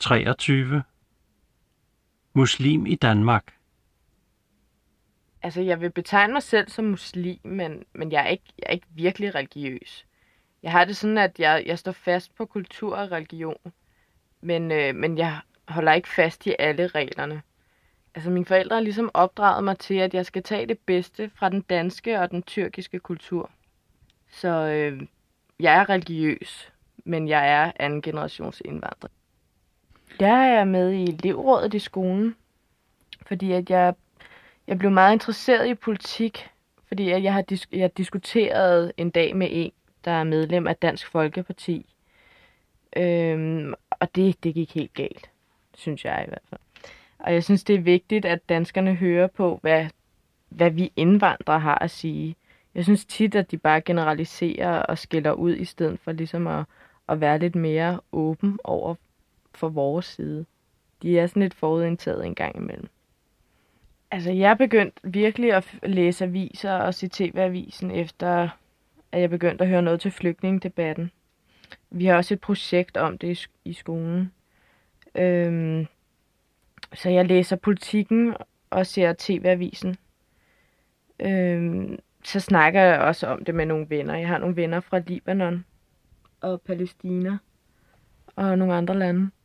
23. Muslim i Danmark. Altså, jeg vil betegne mig selv som muslim, men jeg er ikke virkelig religiøs. Jeg har det sådan, at jeg står fast på kultur og religion, men jeg holder ikke fast i alle reglerne. Altså, mine forældre har ligesom opdraget mig til, at jeg skal tage det bedste fra den danske og den tyrkiske kultur. Så jeg er religiøs, men jeg er anden generations indvandrer. Der er jeg med i elevrådet i skolen, fordi at jeg blev meget interesseret i politik, fordi at jeg diskuterede en dag med en, der er medlem af Dansk Folkeparti. Og det gik helt galt, synes jeg i hvert fald. Og jeg synes, det er vigtigt, at danskerne hører på, hvad vi indvandrere har at sige. Jeg synes tit, at de bare generaliserer og skiller ud, i stedet for ligesom at være lidt mere åben over for vores side. De er sådan lidt forudindtaget en gang imellem. Altså, jeg begyndte virkelig at læse aviser og se TV-avisen, efter at jeg begyndte at høre noget til flygtningedebatten. Vi har også et projekt om det i skolen. Så jeg læser Politikken og ser TV-avisen. Så snakker jeg også om det med nogle venner. Jeg har nogle venner fra Libanon og Palæstina og nogle andre lande.